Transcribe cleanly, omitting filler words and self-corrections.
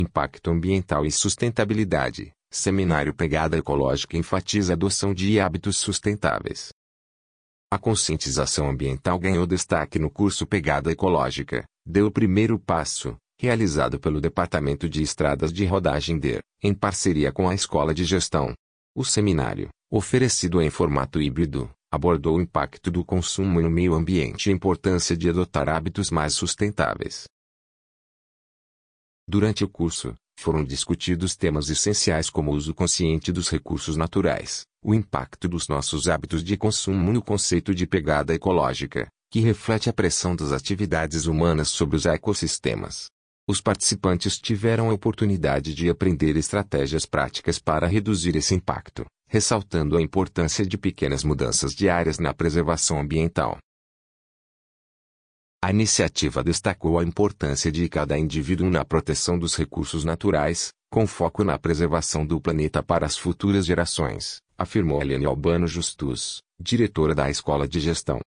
Impacto ambiental e sustentabilidade. Seminário Pegada Ecológica enfatiza a adoção de hábitos sustentáveis. A conscientização ambiental ganhou destaque no curso Pegada Ecológica, deu o primeiro passo, realizado pelo Departamento de Estradas de Rodagem DER, em parceria com a Escola de Gestão. O seminário, oferecido em formato híbrido, abordou o impacto do consumo no meio ambiente e a importância de adotar hábitos mais sustentáveis. Durante o curso, foram discutidos temas essenciais como o uso consciente dos recursos naturais, o impacto dos nossos hábitos de consumo e o conceito de pegada ecológica, que reflete a pressão das atividades humanas sobre os ecossistemas. Os participantes tiveram a oportunidade de aprender estratégias práticas para reduzir esse impacto, ressaltando a importância de pequenas mudanças diárias na preservação ambiental. A iniciativa destacou a importância de cada indivíduo na proteção dos recursos naturais, com foco na preservação do planeta para as futuras gerações, afirmou Helene Albano Justus, diretora da Escola de Gestão.